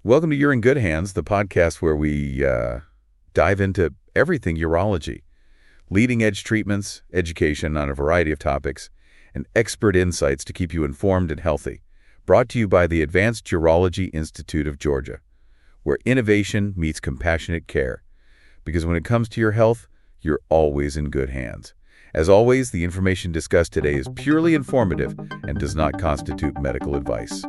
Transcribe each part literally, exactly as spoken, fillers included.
Welcome to You're in Good Hands, the podcast where we uh, dive into everything urology. Leading-edge treatments, education on a variety of topics, and expert insights to keep you informed and healthy. Brought to you by the Advanced Urology Institute of Georgia, where innovation meets compassionate care. Because when it comes to your health, you're always in good hands. As always, the information discussed today is purely informative and does not constitute medical advice.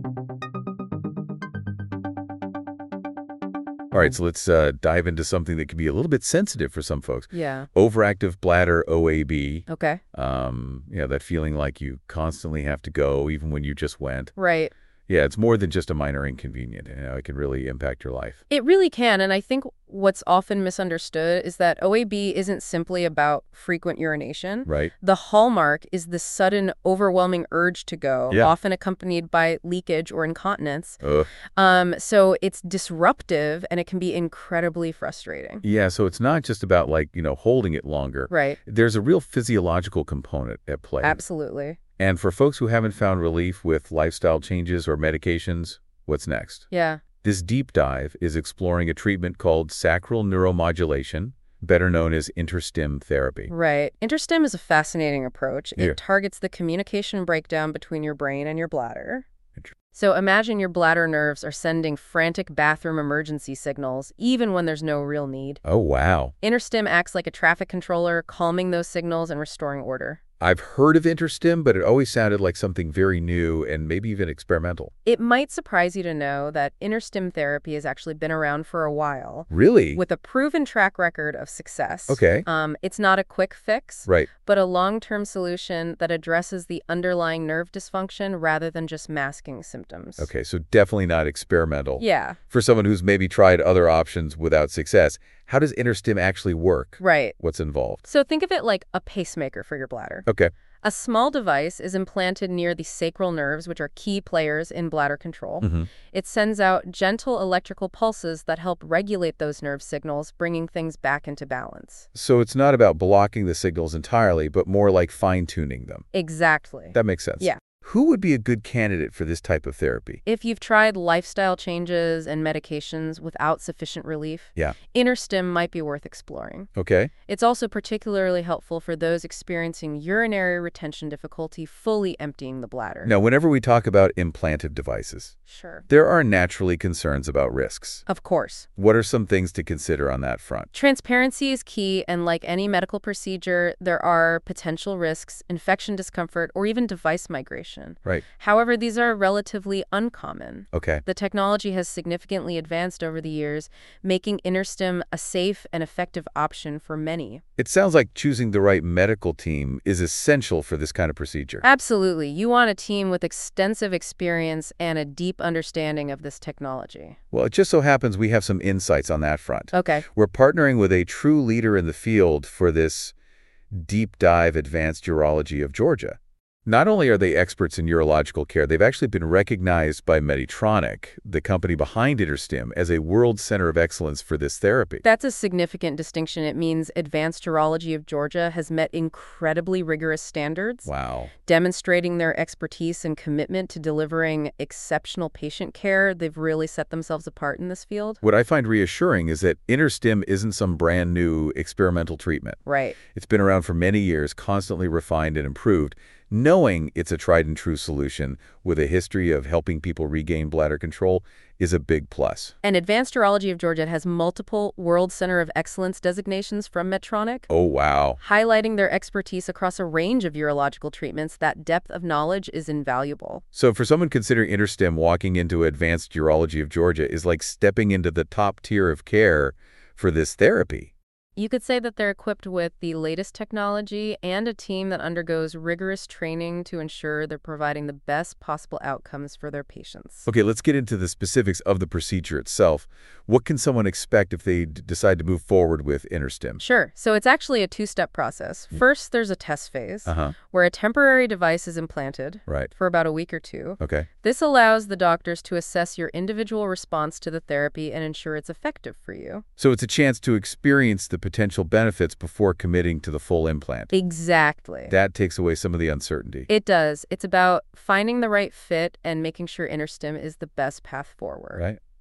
All right, so let's uh, dive into something that can be a little bit sensitive for some folks. Yeah. Overactive bladder, O A B. Okay. Um, yeah, that feeling like you constantly have to go even when you just went. Right. Yeah, it's more than just a minor inconvenience. You know, it can really impact your life. It really can, and I think what's often misunderstood is that O A B isn't simply about frequent urination. Right. The hallmark is the sudden, overwhelming urge to go, Yeah. often accompanied by leakage or incontinence. Ugh. Um, so it's disruptive, and it can be incredibly frustrating. Yeah, so it's not just about, like, you know, holding it longer. Right. There's a real physiological component at play. Absolutely. And for folks who haven't found relief with lifestyle changes or medications, what's next? Yeah. This deep dive is exploring a treatment called sacral neuromodulation, better known as InterStim therapy. Right. InterStim is a fascinating approach. It Yeah. targets the communication breakdown between your brain and your bladder. Inter- So imagine your bladder nerves are sending frantic bathroom emergency signals, even when there's no real need. Oh, wow. InterStim acts like a traffic controller, calming those signals and restoring order. I've heard of InterStim, but it always sounded like something very new and maybe even experimental. It might surprise you to know that InterStim therapy has actually been around for a while, Really? with a proven track record of success. Okay. Um, it's not a quick fix, Right. but a long-term solution that addresses the underlying nerve dysfunction rather than just masking symptoms. Okay, so definitely not experimental. Yeah, For someone who's maybe tried other options without success, how does InterStim actually work? right. What's involved? So think of it like a pacemaker for your bladder. Okay. A small device is implanted near the sacral nerves, which are key players in bladder control. Mm-hmm. It sends out gentle electrical pulses that help regulate those nerve signals, bringing things back into balance. So it's not about blocking the signals entirely, but more like fine-tuning them. Exactly. That makes sense. Yeah. Who would be a good candidate for this type of therapy? If you've tried lifestyle changes and medications without sufficient relief, Yeah. InterStim might be worth exploring. Okay. It's also particularly helpful for those experiencing urinary retention difficulty fully emptying the bladder. Now, whenever we talk about implantive devices, Sure. there are naturally concerns about risks. Of course. What are some things to consider on that front? Transparency is key, and like any medical procedure, there are potential risks, infection discomfort, or even device migration. Right. However, these are relatively uncommon. Okay. The technology has significantly advanced over the years, making InterStim a safe and effective option for many. It sounds like choosing the right medical team is essential for this kind of procedure. Absolutely. You want a team with extensive experience and a deep understanding of this technology. Well, it just so happens we have some insights on that front. Okay. We're partnering with a true leader in the field for this deep dive advanced urology of Georgia. Not only are they experts in urological care, they've actually been recognized by Medtronic, the company behind InterStim, as a world center of excellence for this therapy. That's a significant distinction. It means Advanced Urology of Georgia has met incredibly rigorous standards, Wow. demonstrating their expertise and commitment to delivering exceptional patient care. They've really set themselves apart in this field. What I find reassuring is that InterStim isn't some brand new experimental treatment. Right. It's been around for many years, constantly refined and improved. Knowing it's a tried and true solution with a history of helping people regain bladder control is a big plus. And Advanced Urology of Georgia has multiple World Center of Excellence designations from Medtronic, Oh, wow. highlighting their expertise across a range of urological treatments. That depth of knowledge is invaluable. So for someone considering InterStim, walking into Advanced Urology of Georgia is like stepping into the top tier of care for this therapy. You could say that they're equipped with the latest technology and a team that undergoes rigorous training to ensure they're providing the best possible outcomes for their patients. Okay, let's get into the specifics of the procedure itself. What can someone expect if they d- decide to move forward with InterStim? Sure. So it's actually a two-step process. First, there's a test phase Uh-huh. where a temporary device is implanted Right. for about a week or two. Okay. This allows the doctors to assess your individual response to the therapy and ensure it's effective for you. So it's a chance to experience the potential benefits before committing to the full implant. Exactly. That takes away some of the uncertainty. It does. It's about finding the right fit and making sure InterStim is the best path forward. Right.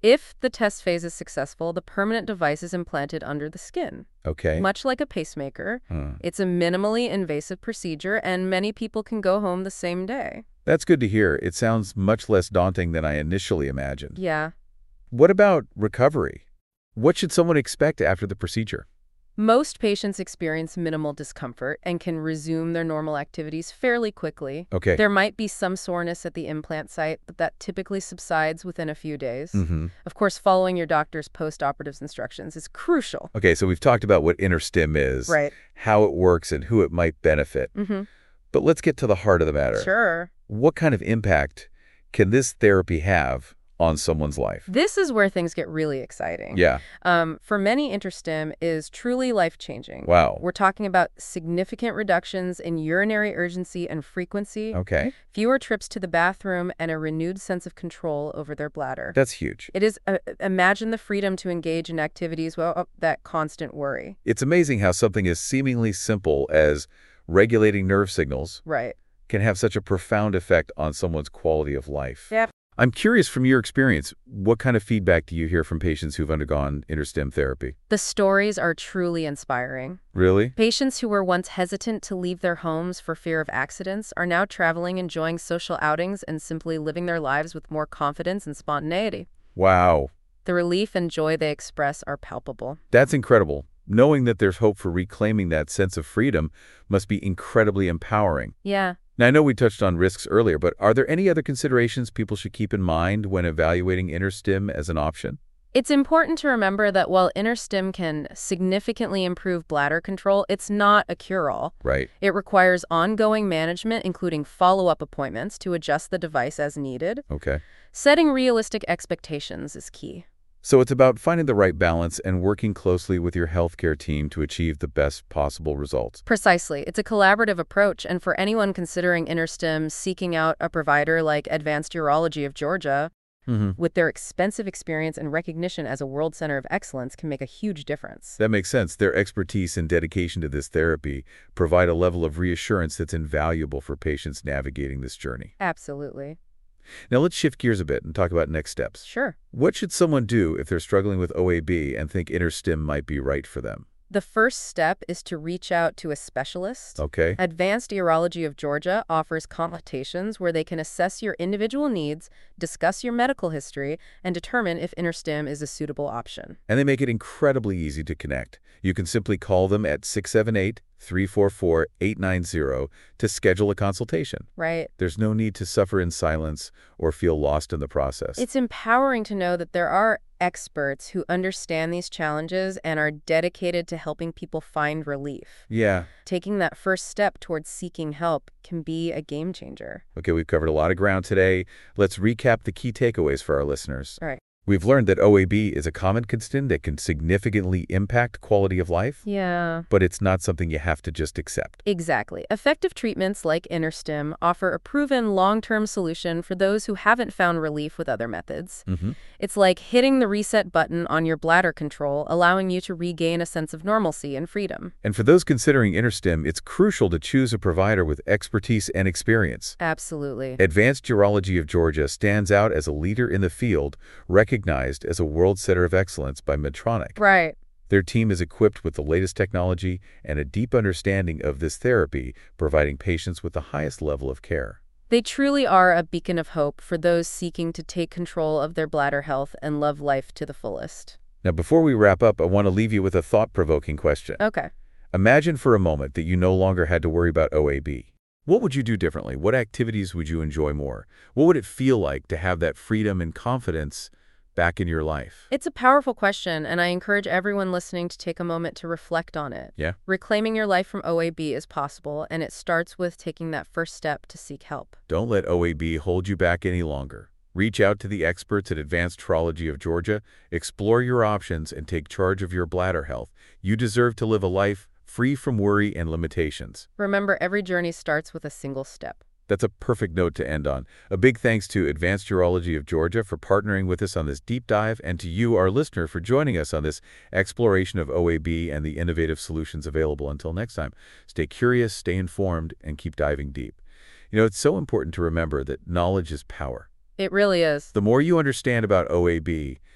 If the test phase is successful, the permanent device is implanted under the skin. Okay. Much like a pacemaker, Huh. it's a minimally invasive procedure, and many people can go home the same day. That's good to hear. It sounds much less daunting than I initially imagined. Yeah. What about recovery? What should someone expect after the procedure? Most patients experience minimal discomfort and can resume their normal activities fairly quickly. Okay. There might be some soreness at the implant site, but that typically subsides within a few days. Mm-hmm. Of course, following your doctor's post-operative instructions is crucial. Okay, so we've talked about what InterStim is, Right. how it works, and who it might benefit. Mm-hmm. But let's get to the heart of the matter. Sure. What kind of impact can this therapy have on someone's life? This is where things get really exciting. Yeah. Um, for many, InterStim is truly life-changing. Wow. We're talking about significant reductions in urinary urgency and frequency, Okay. fewer trips to the bathroom, and a renewed sense of control over their bladder. That's huge. It is, uh, imagine the freedom to engage in activities without that constant worry. It's amazing how something as seemingly simple as regulating nerve signals Right. can have such a profound effect on someone's quality of life. Yeah. I'm curious, from your experience, what kind of feedback do you hear from patients who've undergone InterStim therapy? The stories are truly inspiring. Really? Patients who were once hesitant to leave their homes for fear of accidents are now traveling, enjoying social outings, and simply living their lives with more confidence and spontaneity. Wow. The relief and joy they express are palpable. That's incredible. Knowing that there's hope for reclaiming that sense of freedom must be incredibly empowering. Yeah. Now, I know we touched on risks earlier, but are there any other considerations people should keep in mind when evaluating InterStim as an option? It's important to remember that while InterStim can significantly improve bladder control, it's not a cure-all. Right. It requires ongoing management, including follow-up appointments to adjust the device as needed. Okay. Setting realistic expectations is key. So it's about finding the right balance and working closely with your healthcare team to achieve the best possible results. Precisely. It's a collaborative approach, and for anyone considering InterStim, seeking out a provider like Advanced Urology of Georgia, Mm-hmm. with their expensive experience and recognition as a world center of excellence, can make a huge difference. That makes sense. Their expertise and dedication to this therapy provide a level of reassurance that's invaluable for patients navigating this journey. Absolutely. Now let's shift gears a bit and talk about next steps. Sure. What should someone do if they're struggling with O A B and think InterStim might be right for them? The first step is to reach out to a specialist. Okay. Advanced Urology of Georgia offers consultations where they can assess your individual needs, discuss your medical history, and determine if InterStim is a suitable option. And they make it incredibly easy to connect. You can simply call them at six seven eight, three four four, eight nine zero to schedule a consultation. Right. There's no need to suffer in silence or feel lost in the process. It's empowering to know that there are experts who understand these challenges and are dedicated to helping people find relief. Yeah. Taking that first step towards seeking help can be a game changer. Okay, we've covered a lot of ground today. Let's recap the key takeaways for our listeners. All right. We've learned that O A B is a common condition that can significantly impact quality of life, Yeah. but it's not something you have to just accept. Exactly. Effective treatments like InterStim offer a proven long-term solution for those who haven't found relief with other methods. Mm-hmm. It's like hitting the reset button on your bladder control, allowing you to regain a sense of normalcy and freedom. And for those considering InterStim, it's crucial to choose a provider with expertise and experience. Absolutely. Advanced Urology of Georgia stands out as a leader in the field, recognized as a world center of excellence by Medtronic. Right. Their team is equipped with the latest technology and a deep understanding of this therapy, providing patients with the highest level of care. They truly are a beacon of hope for those seeking to take control of their bladder health and love life to the fullest. Now, before we wrap up, I want to leave you with a thought-provoking question. Okay. Imagine for a moment that you no longer had to worry about O A B. What would you do differently? What activities would you enjoy more? What would it feel like to have that freedom and confidence back in your life? It's a powerful question, and I encourage everyone listening to take a moment to reflect on it. Yeah? Reclaiming your life from O A B is possible, and it starts with taking that first step to seek help. Don't let O A B hold you back any longer. Reach out to the experts at Advanced Urology of Georgia, explore your options, and take charge of your bladder health. You deserve to live a life free from worry and limitations. Remember, every journey starts with a single step. That's a perfect note to end on. A big thanks to Advanced Urology of Georgia for partnering with us on this deep dive, and to you, our listener, for joining us on this exploration of O A B and the innovative solutions available. Until next time, stay curious, stay informed, and keep diving deep. You know, it's so important to remember that knowledge is power. It really is. The more you understand about O A B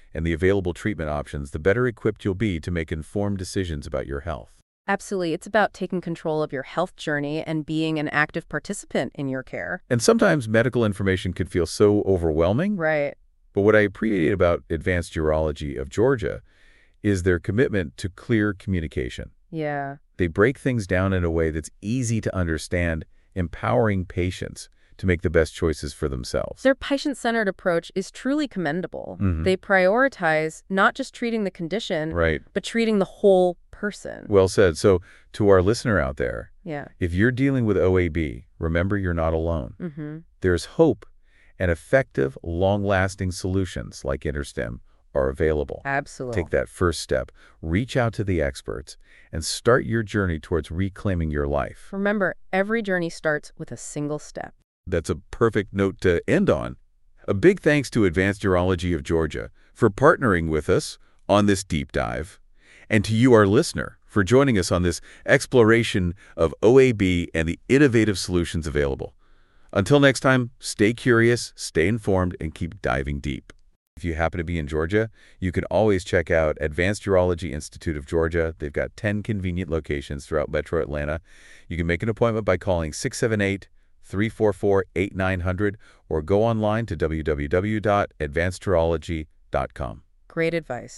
and the available treatment options, the better equipped you'll be to make informed decisions about your health. Absolutely. It's about taking control of your health journey and being an active participant in your care. And sometimes medical information can feel so overwhelming. Right. But what I appreciate about Advanced Urology of Georgia is their commitment to clear communication. Yeah. They break things down in a way that's easy to understand, empowering patients to make the best choices for themselves. Their patient-centered approach is truly commendable. Mhm. They prioritize not just treating the condition, Right. but treating the whole person. Well said. So to our listener out there, Yeah. if you're dealing with O A B, remember you're not alone. Mm-hmm. There's hope, and effective, long-lasting solutions like InterStim are available. Absolutely. Take that first step, reach out to the experts, and start your journey towards reclaiming your life. Remember, every journey starts with a single step. That's a perfect note to end on. A big thanks to Advanced Urology of Georgia for partnering with us on this deep dive, and to you, our listener, for joining us on this exploration of O A B and the innovative solutions available. Until next time, stay curious, stay informed, and keep diving deep. If you happen to be in Georgia, you can always check out Advanced Urology Institute of Georgia. They've got ten convenient locations throughout Metro Atlanta. You can make an appointment by calling six seven eight, three four four, eight nine zero zero or go online to w w w dot advanced urology dot com. Great advice.